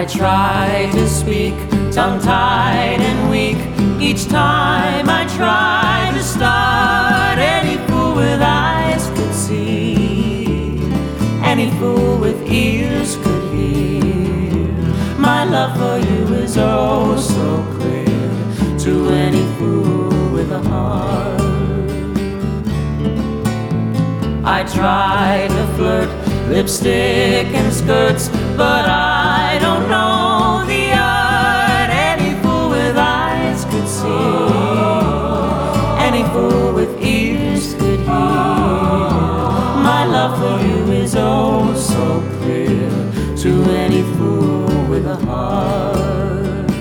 try to speak, tongue-tied and weak. Each time I try to start, any fool with eyes could see, any fool with ears could hear. My love for you is oh so clear to any fool with a heart. I try to flirt, lipstick and skirts, but I don't know the art. Any fool with eyes could see, any fool with ears could hear. My love for you is oh so clear to any fool with a heart.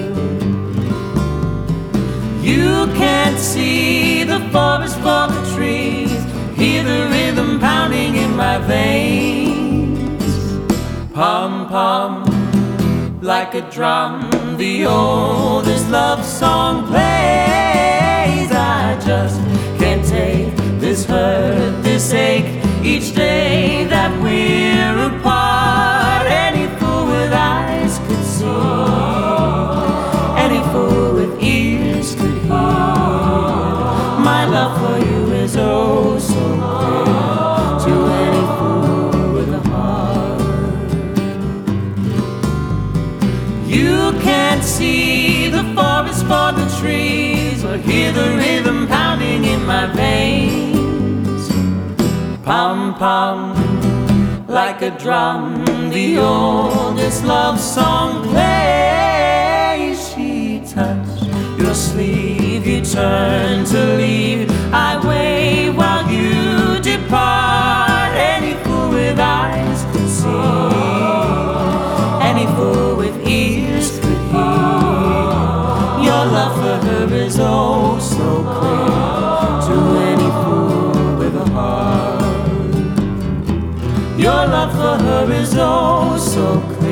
You can't see the forest for the trees, hear the rhythm pounding in my veins. Pum pum, like a drum, the oldest love song plays. I just can't take this hurt, this ache, each day that we're apart. Any fool with eyes could see, any fool with ears could hear. My love for you is oh so clear to any fool with a heart. You can't see the forest for the trees, or hear the rhythm pounding in my veins. Pum pum, like a drum, the oldest love song plays. She touched your sleeve, you turn to leave. I wait while you depart. Any fool with eyes could see, any fool with ears could hear. Your love for her is oh so clear to any fool with a heart. Your love for her is oh so clear